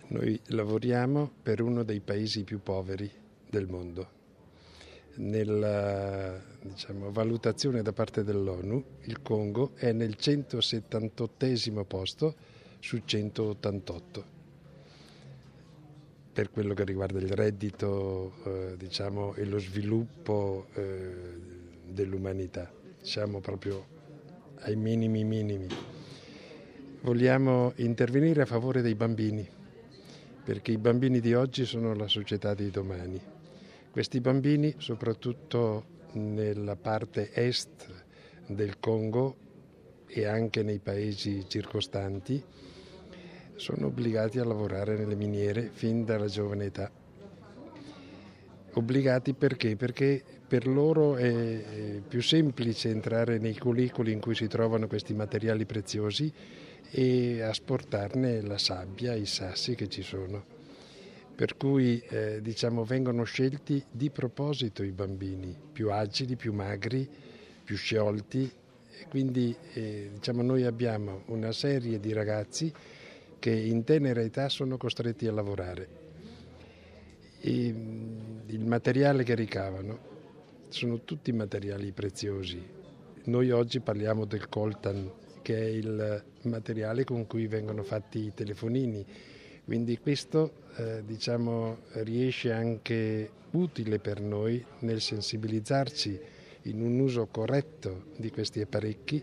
Noi lavoriamo per uno dei paesi più poveri del mondo. Nella valutazione da parte dell'ONU, il Congo è nel 178° posto su 188 per quello che riguarda il reddito e lo sviluppo dell'umanità. Siamo proprio ai minimi. Vogliamo intervenire a favore dei bambini, perché i bambini di oggi sono la società di domani. Questi bambini, soprattutto nella parte est del Congo e anche nei paesi circostanti, sono obbligati a lavorare nelle miniere fin dalla giovane età. Obbligati perché? Perché per loro è più semplice entrare nei cunicoli in cui si trovano questi materiali preziosi e asportarne la sabbia, i sassi che ci sono. Per cui vengono scelti di proposito i bambini, più agili, più magri, più sciolti. E quindi noi abbiamo una serie di ragazzi che in tenera età sono costretti a lavorare. E il materiale che ricavano sono tutti materiali preziosi. Noi oggi parliamo del coltan, che è il materiale con cui vengono fatti i telefonini. Quindi questo riesce anche utile per noi nel sensibilizzarci in un uso corretto di questi apparecchi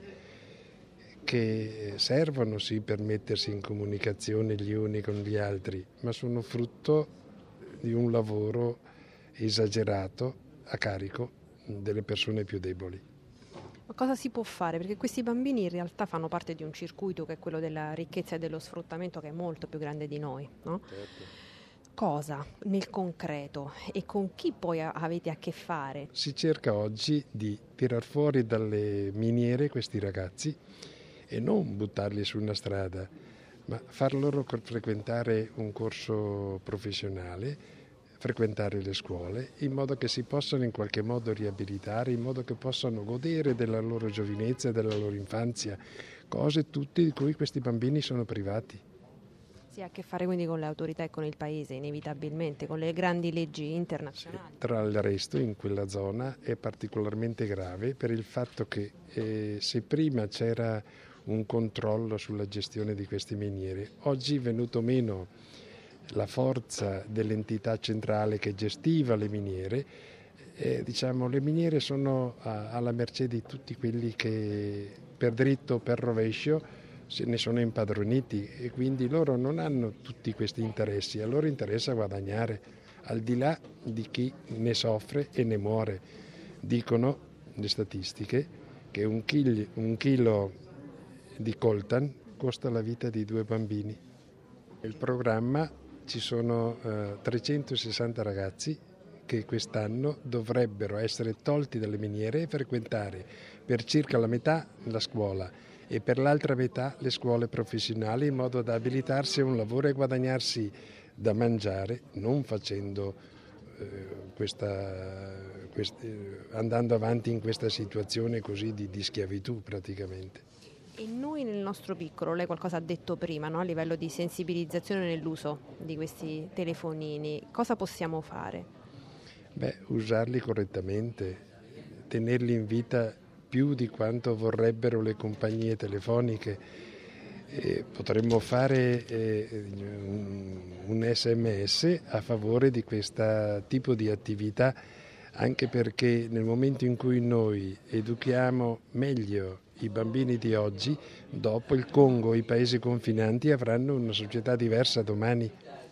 che servono sì per mettersi in comunicazione gli uni con gli altri, ma sono frutto di un lavoro esagerato a carico delle persone più deboli. Ma cosa si può fare? Perché questi bambini in realtà fanno parte di un circuito che è quello della ricchezza e dello sfruttamento, che è molto più grande di noi, no? Certo. Cosa nel concreto e con chi poi avete a che fare? Si cerca oggi di tirar fuori dalle miniere questi ragazzi e non buttarli su una strada, ma far loro frequentare un corso professionale, frequentare le scuole, in modo che si possano in qualche modo riabilitare, in modo che possano godere della loro giovinezza e della loro infanzia, cose tutte di cui questi bambini sono privati. Si ha a che fare quindi con le autorità e con il paese, inevitabilmente, con le grandi leggi internazionali. Sì, tra il resto in quella zona è particolarmente grave per il fatto che se prima c'era un controllo sulla gestione di queste miniere, oggi è venuto meno la forza dell'entità centrale che gestiva le miniere. Le miniere sono alla mercé di tutti quelli che per dritto o per rovescio se ne sono impadroniti e quindi loro non hanno tutti questi interessi, a loro interessa guadagnare al di là di chi ne soffre e ne muore. Dicono le statistiche che un chilo di coltan costa la vita di 2 bambini. Nel programma ci sono 360 ragazzi che quest'anno dovrebbero essere tolti dalle miniere e frequentare per circa la metà la scuola e per l'altra metà le scuole professionali in modo da abilitarsi a un lavoro e guadagnarsi da mangiare, non facendo andando avanti in questa situazione così di schiavitù praticamente. E noi nel nostro piccolo, lei qualcosa ha detto prima, no? A livello di sensibilizzazione nell'uso di questi telefonini, cosa possiamo fare? Usarli correttamente, tenerli in vita più di quanto vorrebbero le compagnie telefoniche. Potremmo fare un SMS a favore di questo tipo di attività, anche perché nel momento in cui noi educhiamo meglio i bambini di oggi, dopo il Congo e i paesi confinanti avranno una società diversa domani.